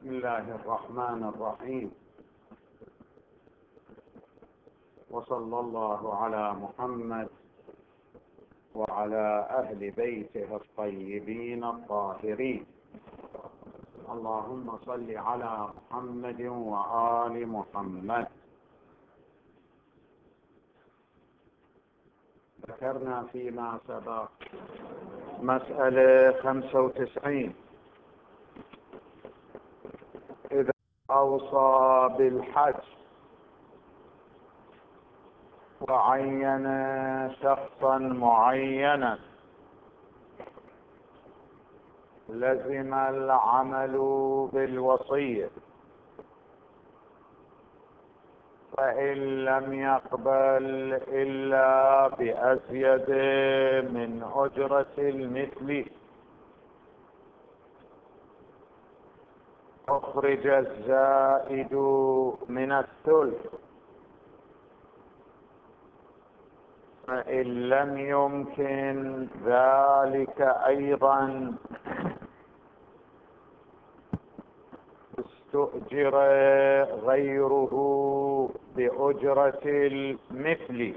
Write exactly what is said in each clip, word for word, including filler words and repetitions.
بسم الله الرحمن الرحيم، وصلى الله على محمد وعلى أهل بيته الطيبين الطاهرين. اللهم صل على محمد وآل محمد. ذكرنا فيما سبق مسألة خمسة وتسعين، إذا أوصى بالحج وعين شخصا معينا لزم العمل بالوصية، فإن لم يقبل إلا بأزيد من أجرة المثل أخرج الزائد من الثلث، فإن لم يمكن ذلك أيضا استؤجر غيره بأجرة المثل.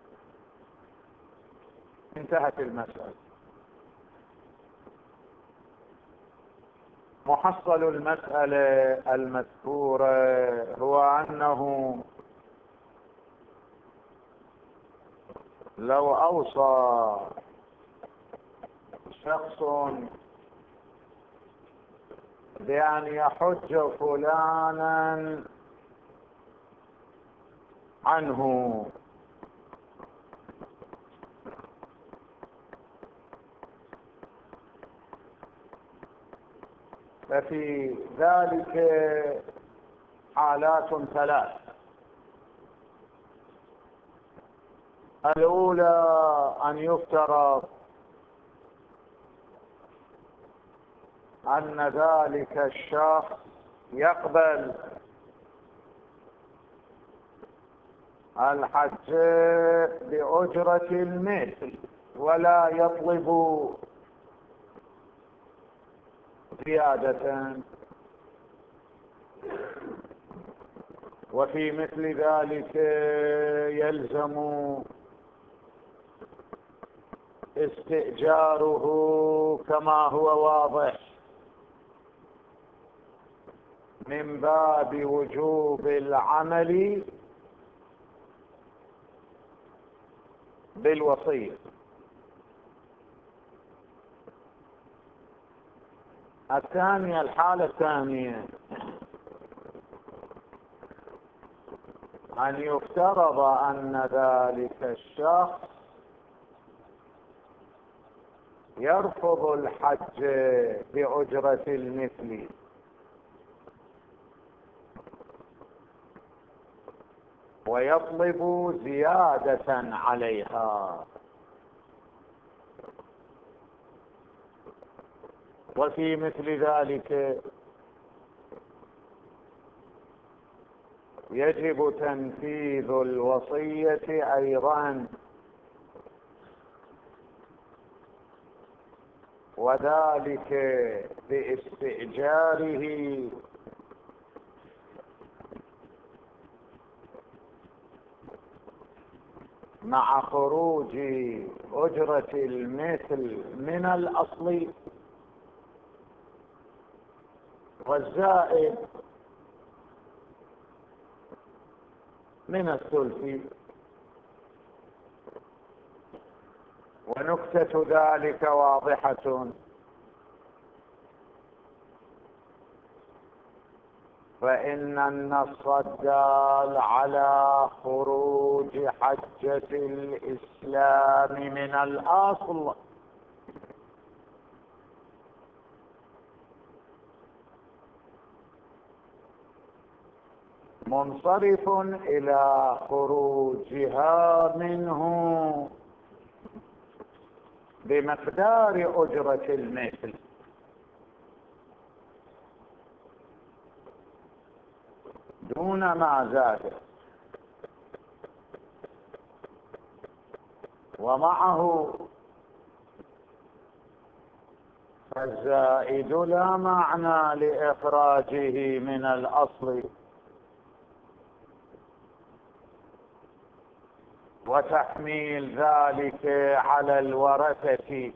انتهت المسألة. محصل المسألة المذكورة هو أنه لو أوصى شخص بأن يحج فلانا عنه، ففي ذلك حالات ثلاث. الأولى أن يفترض أن ذلك الشخص يقبل الحج بأجرة المثل ولا يطلب زيادة، وفي مثل ذلك يلزم استئجاره كما هو واضح من باب وجوب العمل بالوصية. الثانية، الحالة الثانية، أن يفترض أن ذلك الشخص يرفض الحج بأجرة المثل ويطلب زيادة عليها، وفي مثل ذلك يجب تنفيذ الوصية أيضا، وذلك باستئجاره مع خروج أجرة المثل من الأصل والزائد من الثلث. ونكتة ذلك واضحة، فإن النص الدال على خروج حجة الإسلام من الأصل منصرف إلى خروجها منه بمقدار أجرة المثل دون ما زاد، ومعه الزائد لا معنى لإخراجه من الأصل وتحميل ذلك على الورثة،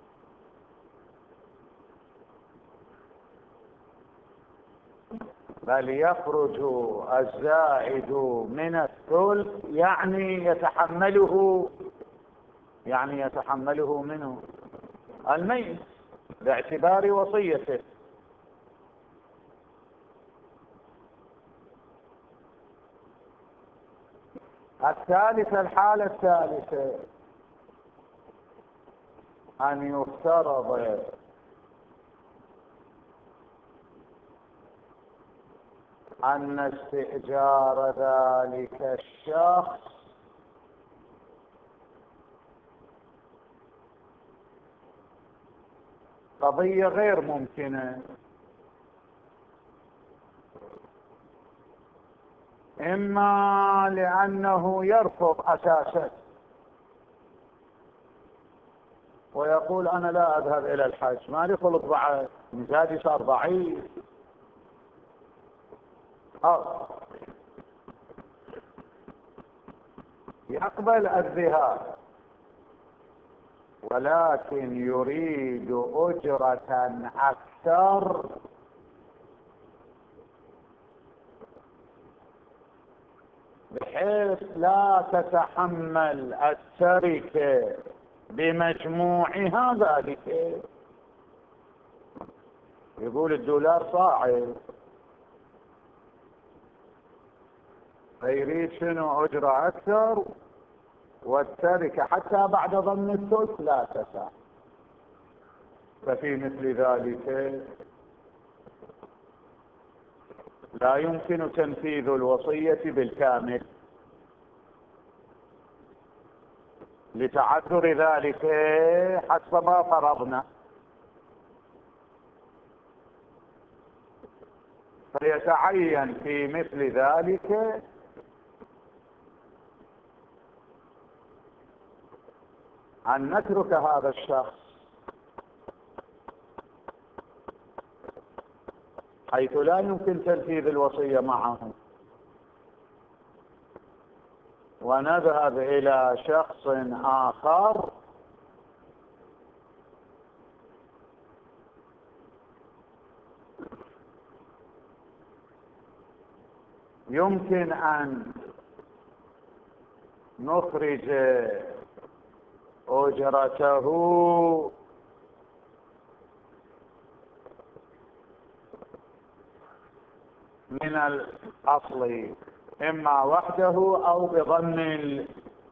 بل يخرج الزائد من الثلث يعني يتحمله يعني يتحمله منه الميت باعتبار وصيته. الثالثة، الحالة الثالثة أن يفترض أن استئجار ذلك الشخص قضية غير ممكنة، إما لأنه يرفض أساسا ويقول أنا لا أذهب إلى الحج، ما لي خلق بعد، مزاجي صار ضعيف، أو يقبل الذهاب ولكن يريد أجرة أكثر بحيث لا تتحمل التركة بمجموعها ذلك. يقول الدولار صاعد، فيريد شنو؟ أجرة أكثر، والتركة حتى بعد ضمن الثلث لا تسع. ففي مثل ذلك لا يمكن تنفيذ الوصية بالكامل لتعذر ذلك حسب ما فرضنا، فيتعين في مثل ذلك أن نترك هذا الشخص حيث لا يمكن تنفيذ الوصية معه، ونذهب إلى شخص آخر يمكن أن نخرج أجرته من الأصل إما وحده أو بضمن ال...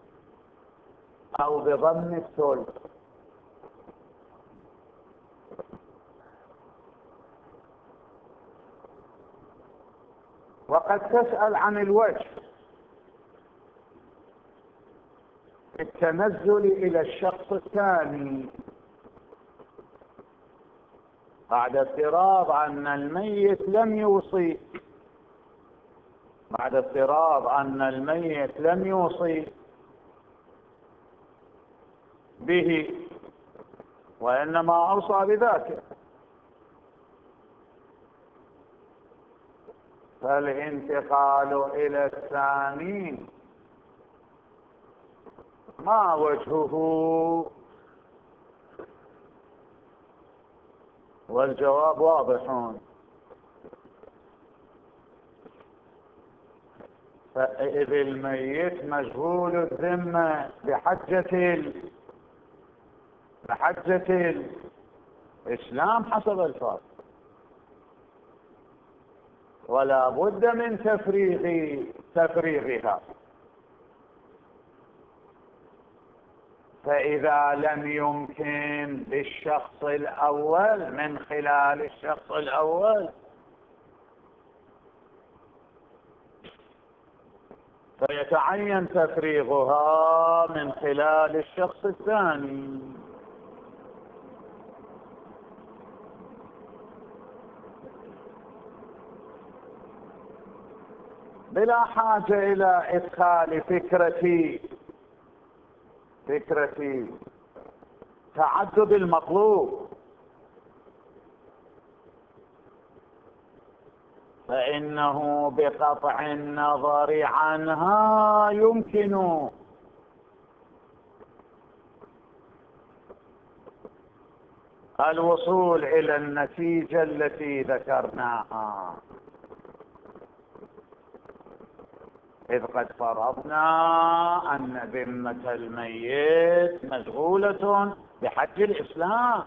أو بضمن الثلث. وقد تسأل عن الوجه التنزل إلى الشخص الثاني بعد افتراض أن الميت لم يوصي بعد افتراض أن الميت لم يوصي به وإنما أوصى بذاك، فالانتقال إلى الثاني ما وجهه؟ والجواب واضح، فإذ الميت مجهول الذمة بحجة ال... بحجة الإسلام حسب الفرض، ولا بد من تفريغ تفريغها. فإذا لم يمكن للشخص الأول من خلال الشخص الأول فيتعين تفريغها من خلال الشخص الثاني. بلا حاجة إلى إدخال فكرة فكرة تعدد المطلوب، فإنه بقطع النظر عنها يمكن الوصول إلى النتيجة التي ذكرناها، إذ قد فرضنا أن ذمة الميت مشغولة بحج الإسلام.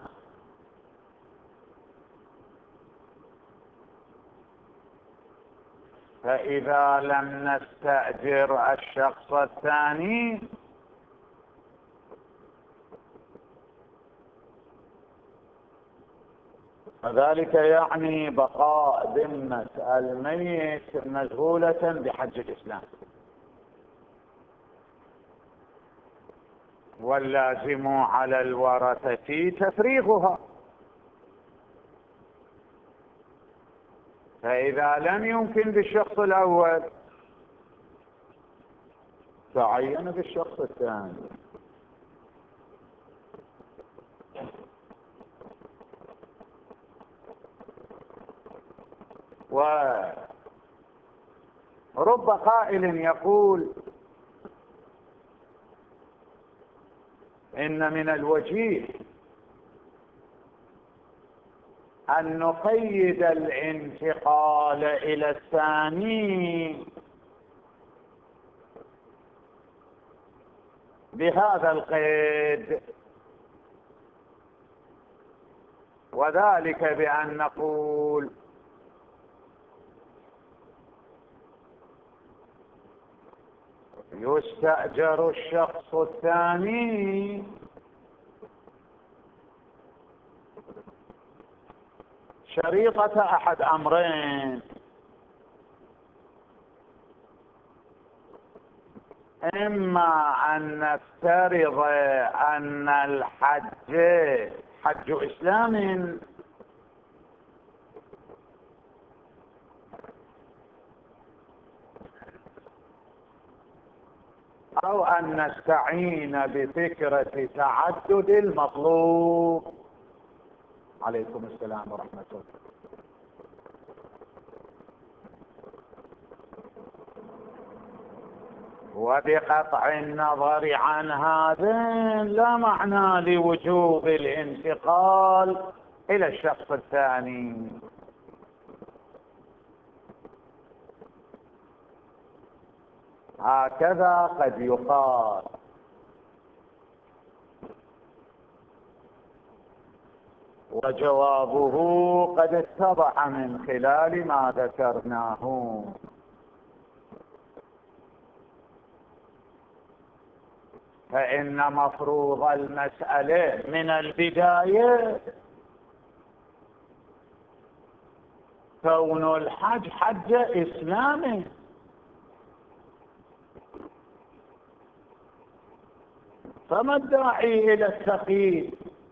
فإذا لم نستأجر الشخص الثاني فذلك يعني بقاء ذمة الميت مشغولة بحج الإسلام، واللازم على الورثة تفريغها. فإذا لم يمكن بالشخص الأول تعين بالشخص الثاني. ورب قائل يقول إن من الوجيه أن نقيد الانتقال إلى الثاني بهذا القيد، وذلك بأن نقول يستأجر الشخص الثاني شريطة أحد أمرين: إما أن نفترض أن الحج حج إسلام، أو أن نستعين بفكرة تعدد المطلوب. عليكم السلام ورحمة الله. وبقطع النظر عن هذا لا معنى لوجوب الانتقال إلى الشخص الثاني. هكذا قد يقال. وجوابه قد اتضح من خلال ما ذكرناه. فإن مفروض المسألة من البداية كون الحج حج إسلامي، فما الداعي إلى التقييد؟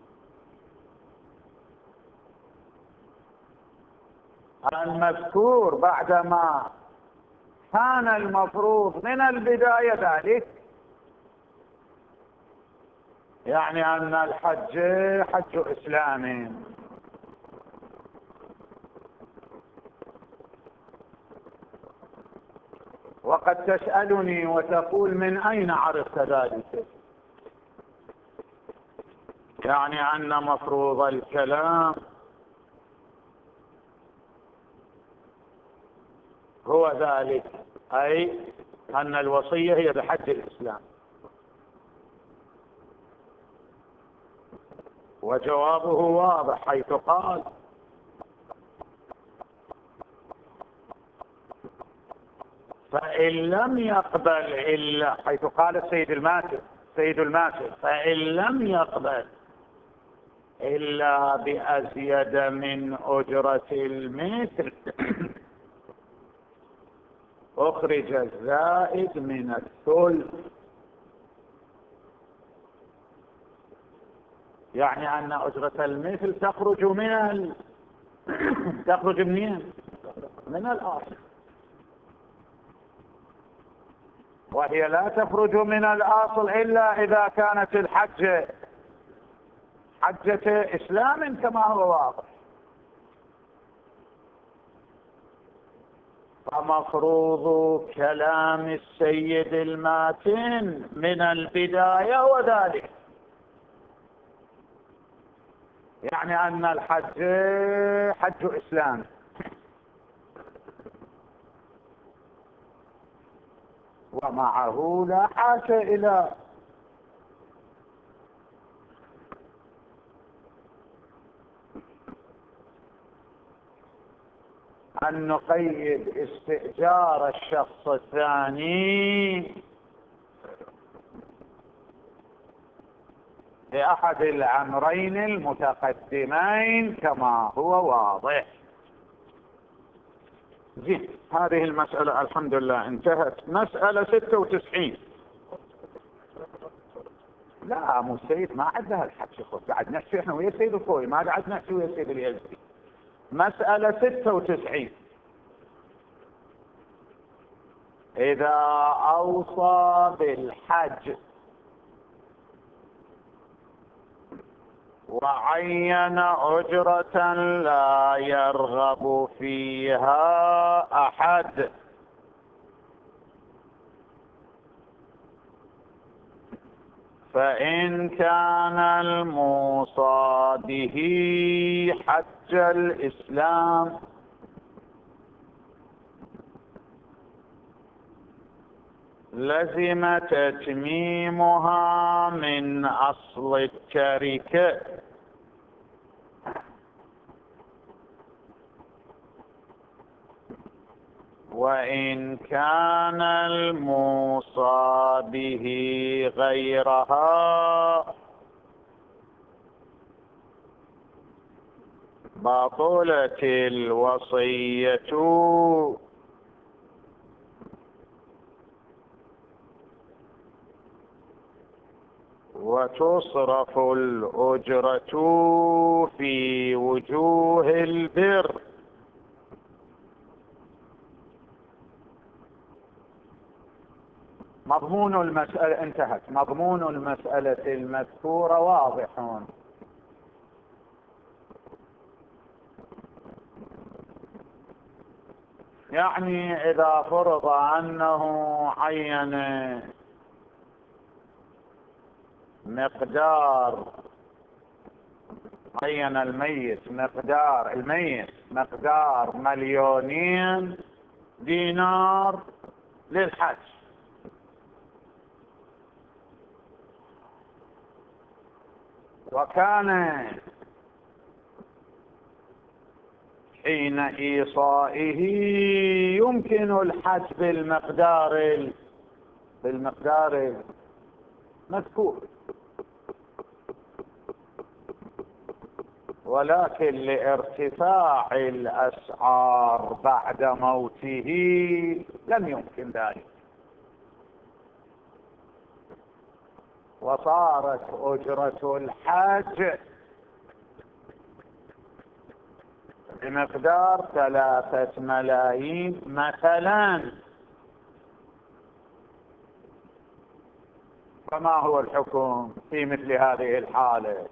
المذكور بعدما كان المفروض من البداية ذلك، يعني أن الحج حج إسلامي. وقد تسألني وتقول من أين عرفت ذلك؟ يعني أن مفروض الكلام هو ذلك، أي أن الوصية هي بحج الإسلام. وجوابه واضح حيث قال: فإن لم يقبل إلا، حيث قال السيد الماتر سيد الماتر فإن لم يقبل إلا بأزيد من أجرة المثل أخرج الزائد من الثلث. يعني أن أجرة المثل تخرج من ال... تخرج منين؟ من الأصل، وهي لا تخرج من الأصل إلا إذا كانت الحجة حجة إسلام كما هو واضح. فمفروض كلام السيد الماتن من البداية وذلك، يعني أن الحج حج إسلام، ومعه لا حاجة إلى أن نقيد استئجار الشخص الثاني لأحد الأمرين المتقدمين كما هو واضح. زين، هذه المسألة الحمد لله انتهت. مسألة ستة وتسعين. لا مو السيد ما عندها الحج، قاعد نحكي احنا ويا السيد الخوي، ما قاعد نحكي ويا السيد اليزدي. مسألة ستة وتسعين. إذا أوصى بالحج وعين أجرة لا يرغب فيها أحد، فإن كان الموصى به حج الإسلام لزم تتميمها من أصل التركة، وإن كان الموصى به غيرها بطلت الوصية وتصرف الأجرة في وجوه البر. مضمون المسألة انتهت. مضمون المسألة المذكورة واضح. يعني إذا فرض أنه عين مقدار، عين الميت مقدار الميت مقدار مليونين دينار للحج، وكان حين إيصائه يمكن الحج بالمقدار بالمقدار المذكور، ولكن لارتفاع الأسعار بعد موته لم يمكن ذلك، وصارت أجرة الحج بمقدار ثلاثة ملايين مثلا. فما هو الحكم في مثل هذه الحالة؟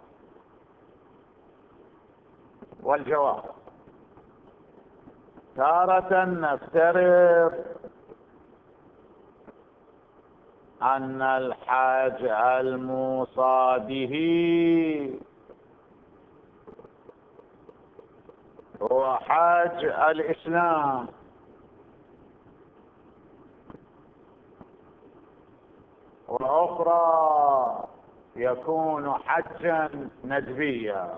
والجواب: تارة نفترض أن الحاج الموصى به هو حاج الإسلام، وأخرى يكون حجا ندبيا.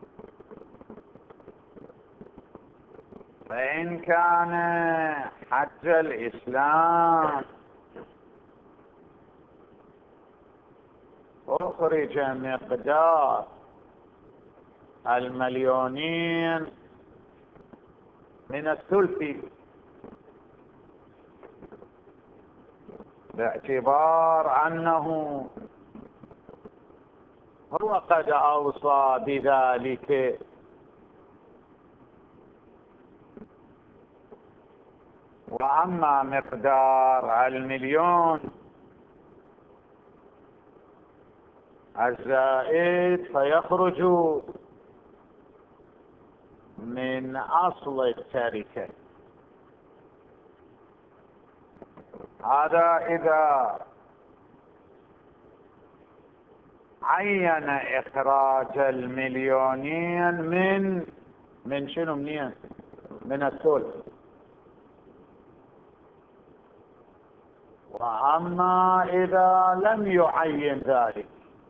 فإن كان حج الإسلام أخرج مقدار المليونين من الثلث، باعتبار أنه هو قد أوصى بذلك، وأما مقدار المليون الزائد فيخرج من أصل التركة. هذا إذا عين إخراج المليونين من من شنو منين؟ من الثلث. وأما إذا لم يعين ذلك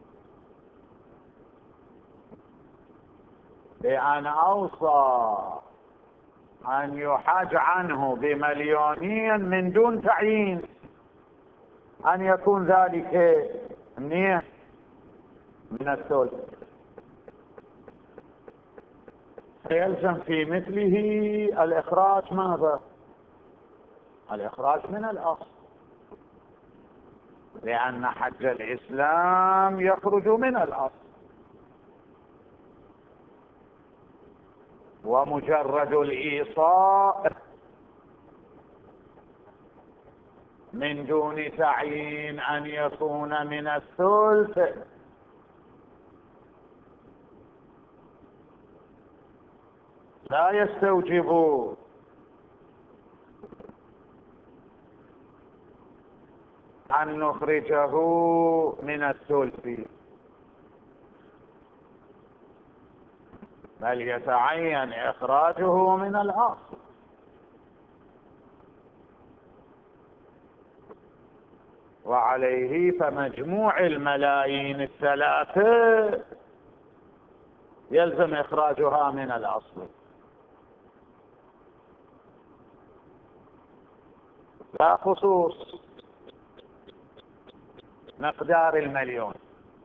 بأن أوصى أن يحاج عنه بمليونين من دون تعيين أن يكون ذلك منين؟ من الثلث، فيلزم في مثله الإخراج ماذا؟ الإخراج من الأصل، لأن حج الإسلام يخرج من الأصل، ومجرد الإيصاء من دون تعيين أن يكون من الثلث لا يستوجب أن نخرجه من الثلث، بل يتعين إخراجه من الأصل. وعليه فمجموع الملايين الثلاثة يلزم إخراجها من الأصل، لا خصوص مقدار المليون.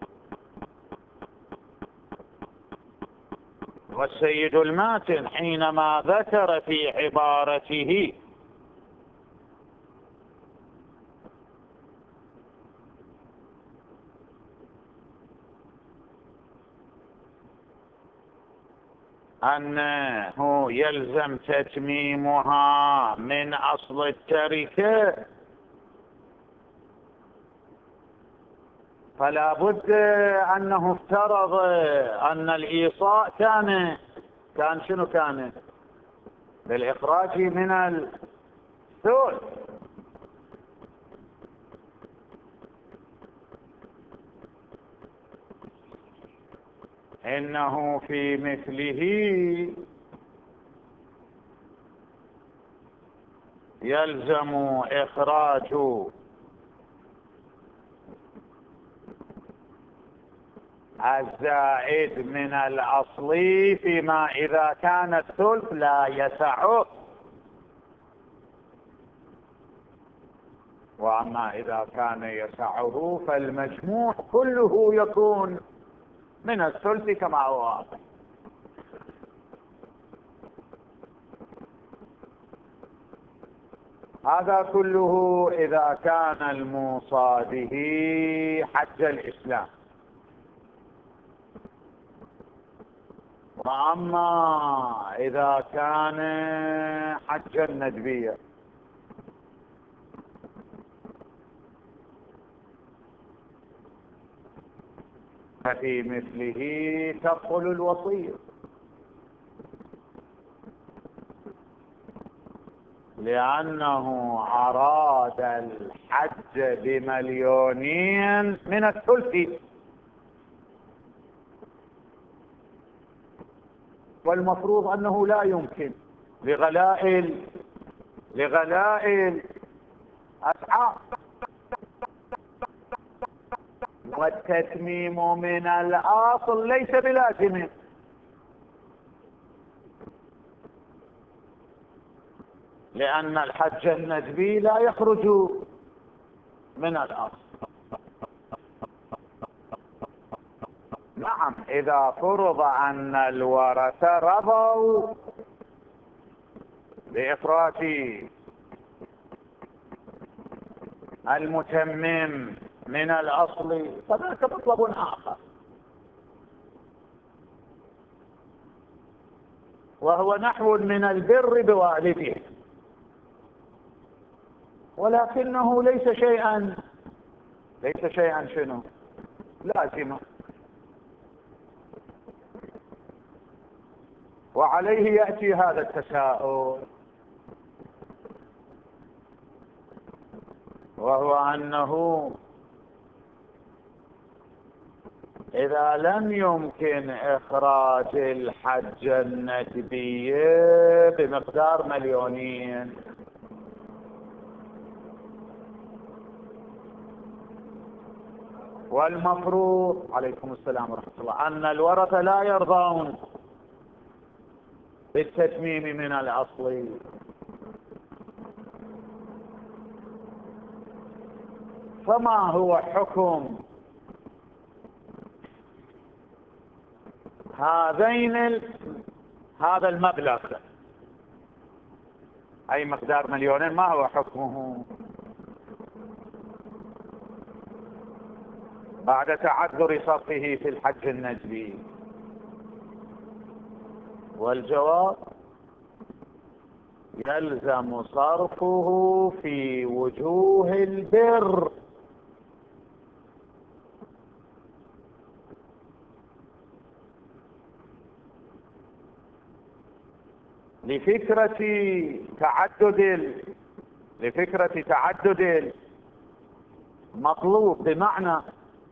والسيد الماتن حينما ذكر في عبارته أنه يلزم تتميمها من أصل التركة، فلا بد أنه افترض أن الإيصاء كان كان شنو كان؟ بالإخراج من الثلث. إنه في مثله يلزم إخراج الزائد من الأصل فيما إذا كان الثلث لا يسعه، وأما إذا كان يسعه فالمجموع كله يكون من الثلث كما هو واضح. هذا كله إذا كان الموصى به حج الإسلام. وأما إذا كان حج الندبية ففي مثله تدخل الوصية، لأنه أراد الحج بمليونين من الثلث، والمفروض أنه لا يمكن لغلاء لغلاء أسعار، والتتميم من الأصل ليس بلازم، لأن الحج الندبي لا يخرج من الأصل. نعم، إذا فرض أن الورثة رضوا بإخراج المتمم من الأصل فذاك مطلب آخر، وهو نحو من البر بوالده، ولكنه ليس شيئا ليس شيئا شنو لازما، وعليه يأتي هذا التساؤل: أنه إذا لم يمكن إخراج الحجة الندبية بمقدار مليونين، والمفروض عليكم السلام ورحمة الله أن الورثة لا يرضون بالتتميم من الأصل، فما هو حكم هذين ال... هذا المبلغ أي مقدار مليونين، ما هو حكمه بعد تعذر صرفه في الحج الندبي؟ والجواب يلزم صرفه في وجوه البر، لفكرة تعدد لفكرة تعدد المطلوب، بمعنى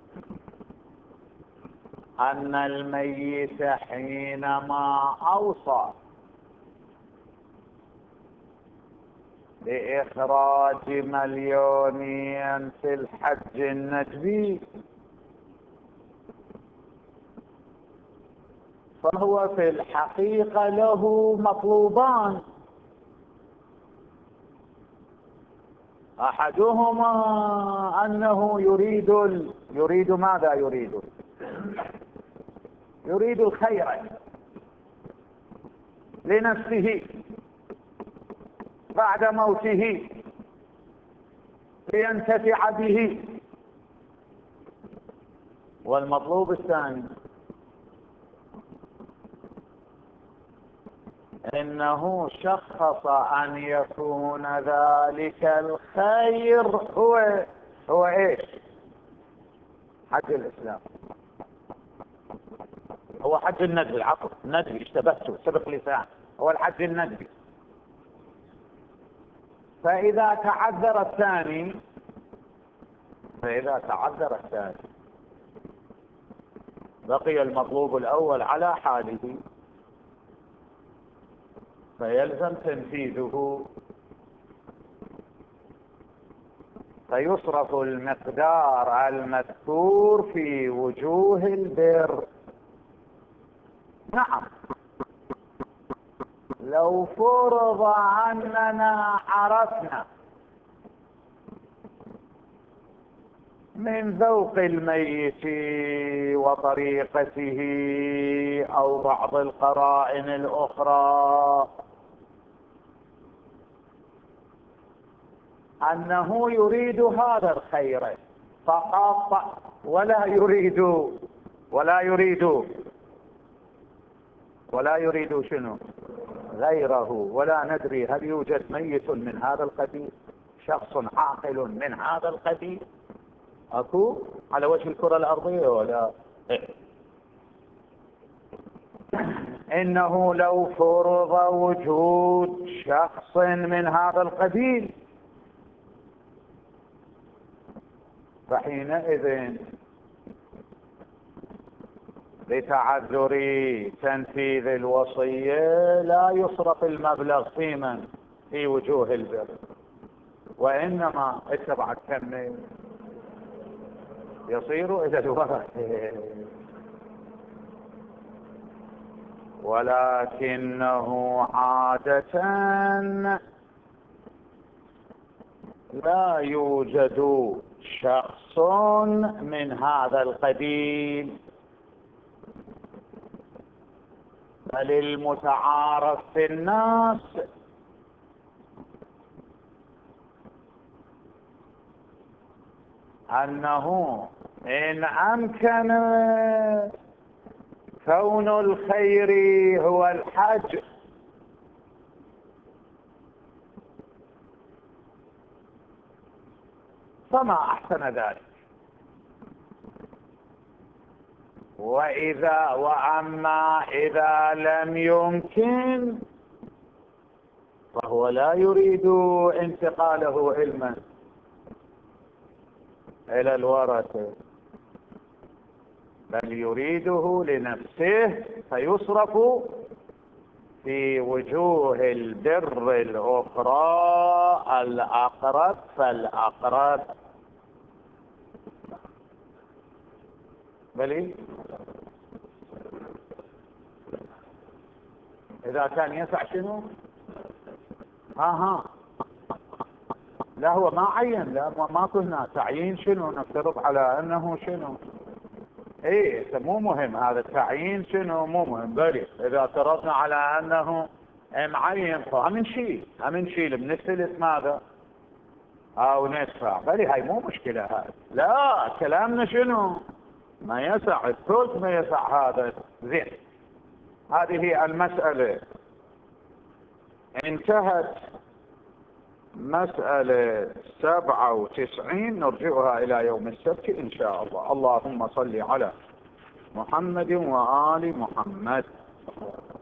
أن الميت حينما أوصى بإخراج مليونين في الحج الندبي فهو في الحقيقة له مطلوبان، أحدهما أنه يريد ال... يريد ماذا يريد؟ يريد الخير لنفسه بعد موته لينتفع به. والمطلوب الثاني إنه شخص أن يكون ذلك الخير هو هو إيش؟ حج الإسلام، هو حج الندبي، عفوا الندبي اشتبهته سبق لسان، هو الحج الندبي. فإذا تعذر الثاني فإذا تعذر الثاني بقي المطلوب الأول على حاله، فيلزم تنفيذه، فيصرف المقدار المذكور في وجوه البر. نعم، لو فرض أننا عرفنا من ذوق الميت وطريقته أو بعض القرائن الأخرى أنه يريد هذا الخير فقط، ولا يريد ولا يريد ولا يريد شنو غيره، ولا ندري هل يوجد ميت من هذا القبيل، شخص عاقل من هذا القبيل أكو على وجه الكرة الأرضية ولا إيه؟ إنه لو فرض وجود شخص من هذا القبيل فحينئذ لتعذر تنفيذ الوصية لا يصرف المبلغ في من في وجوه البر، وإنما اتبع الكم يصير إلى الورث، ولكنه عادة لا يوجد شخص من هذا القبيل، بل المتعارف في الناس أنه إن أمكن كون الخير هو الحج فما أحسن ذلك، وإذا وأما إذا لم يمكن فهو لا يريد انتقاله علما، إلى الورثة، بل يريده لنفسه فيصرف في وجوه البر الأخرى الأقرب فالأقرب. بل إذا كان يسع شنو؟ ها ها لا هو ما عين، لا ماكو هنا تعيين. شنو نفترض على أنه شنو؟ ايه مو مهم هذا التعيين شنو، مو مهم. بل إذا افترضنا على أنه معين فهم نشيل، هم نشيل من الثلث ماذا؟ أو ندفع. بل هاي مو مشكلة هاي. لا كلامنا شنو؟ ما يسع الثلث، ما يسع هذا. زين، هذه المسألة انتهت. مسألة سبعة وتسعين نرجعها إلى يوم السبت إن شاء الله. اللهم صل على محمد وآل محمد.